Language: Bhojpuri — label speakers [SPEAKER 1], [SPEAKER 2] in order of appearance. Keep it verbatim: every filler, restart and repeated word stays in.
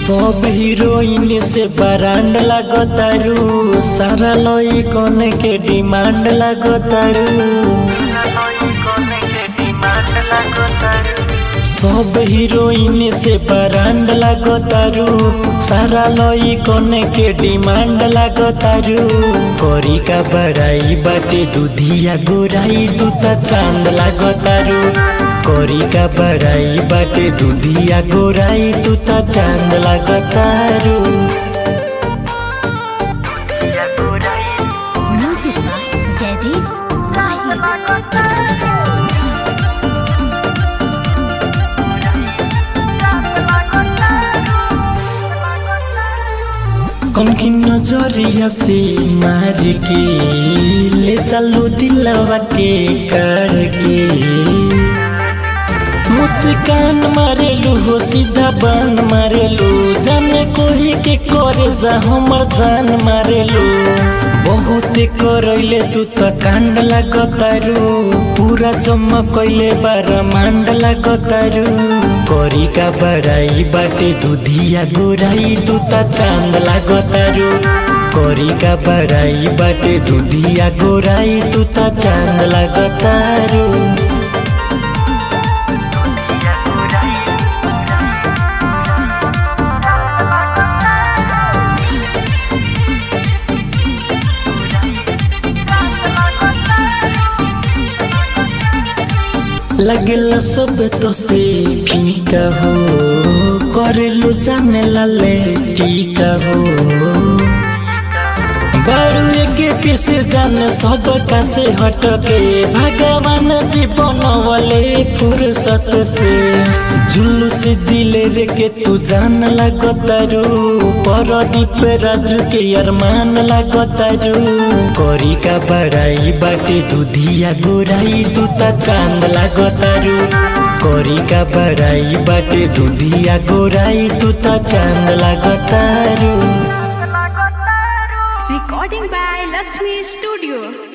[SPEAKER 1] सब हीरोइन से ब्रांड लगतारू, सारा लोई कोने के डिमांड लगतारू। सब हीरोइन से ब्रांड लगतारू, सारा लोई कोने के डिमांड लगतारू। कोरी का बड़ाई बाटे दूधिया गोराई, तू ता चांद लगतारू। कोरी का बड़ाई बाटे दूधिया गोराई, तू ता चांद लगतारू।
[SPEAKER 2] म्यूजिक जयदीप
[SPEAKER 1] कौन की नजरिया से मार के ले चलो दिलवा के करके। मुस्कान मारेलू हो सीधा बान मारेलू, जाने कोही के करे जा हमर जान मारेलू। बहुत करैले तू तो कांड लगतारू, पूरा चमकैले बार मांड लगतारू। कोरी का बड़ाई बाटे दूधिया गोराई, तू ता चांद लगतारू। कोरी का बड़ाई बाटे दूधिया गोराई, तू ता चांद लगतारू। लगेला सब तो से फीका हो, करेलू जाने लाले टीका हो। बारू के पीछे जाने सब का से हटके, भगवान जीवन वाले फुर्सत से। जुलूस दिले रे के तू जान लगतारू, परदीप राजू के अरमान लगतारू। कोरी का बड़ाई बाटे दूधिया गोराई, तू ता चांद लगतारू। कोरी का बड़ाई बाटे दूधिया गोराई, तू ता चांद लगतारू।
[SPEAKER 2] Recording by Lakshmi studio.